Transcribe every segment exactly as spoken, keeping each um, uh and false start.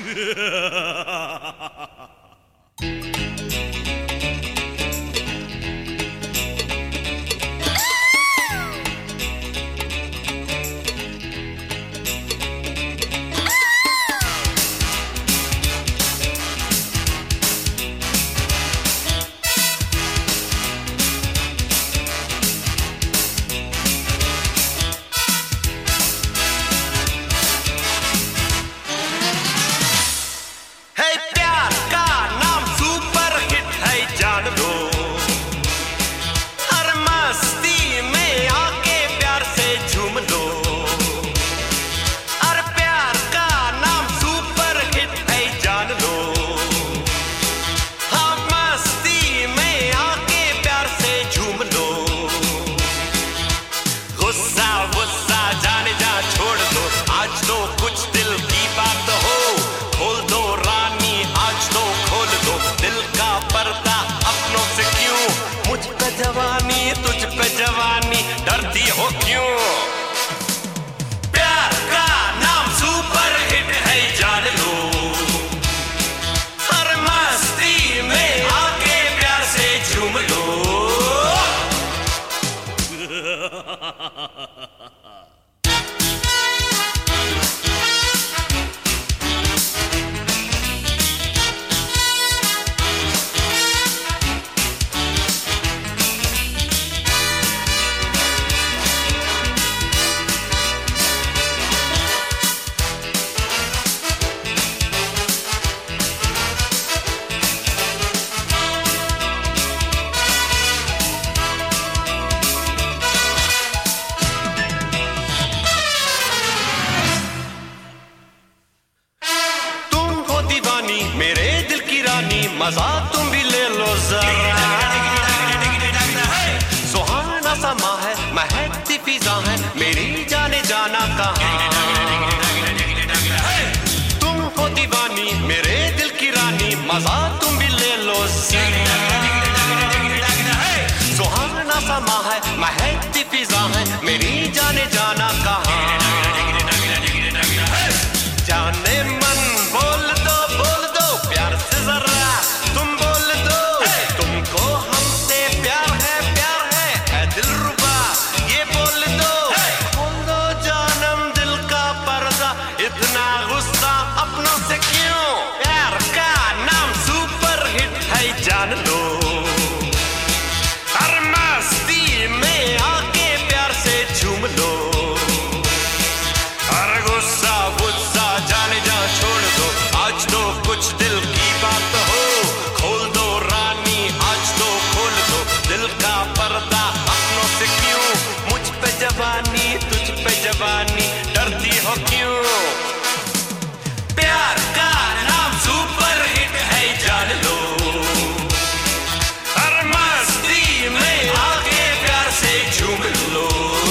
जवानी तुझ पे जवानी डरती हो क्यों? प्यार का नाम सुपर हिट है जान लो, हर मस्ती में आके प्यार से झूम लो। मेरे दिल की रानी मजा तुम भी ले लो जरा, सुहाना समा है महकती फिजा है मेरी जाने जाना कहाँ। तुम हो दीवानी मेरे दिल की रानी मजा तुम भी ले लो जरा, सुहाना समा है महकती फिजा है मेरी जाने जाना कहाँ। जाने मन बोल दो बोल दो प्यार से जरा तुम बोल दो, तुमको हमसे प्यार है प्यार है है दिलरुबा ये बोल दो। खोल दो जानम दिल का पर्दा इतना गुस्सा अपनों से क्यों? प्यार का नाम सुपर हिट है जान लो, हर मस्ती में आके प्यार से झूम लो। हर गुस्सा गुस्सा जाने जा छोड़ दो, आज तो कुछ दिल की बात हो। खोल दो रानी आज तो खोल दो दिल का पर्दा अपनों से क्यों? मुझ पे जवानी तुझ पे जवानी डरती हो क्यों? प्यार का नाम सुपर हिट है जान लो, हर मस्ती में आके प्यार से झूम लो।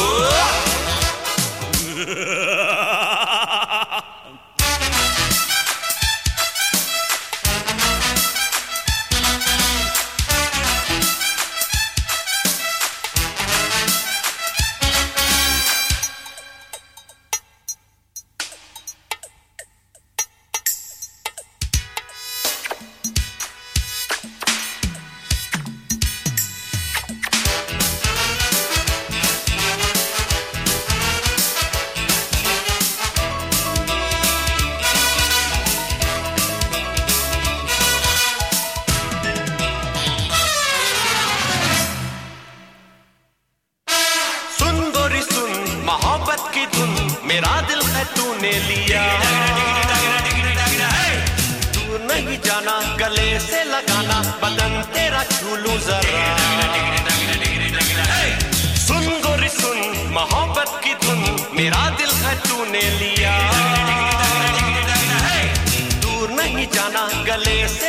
मोहब्बत की धुन मेरा दिल है तूने लिया, दूर नहीं जाना गले से लगाना बदन तेरा छू लूं जरा। सुन गोरी सुन मोहब्बत की धुन मेरा दिल है तूने लिया, दूर नहीं जाना गले से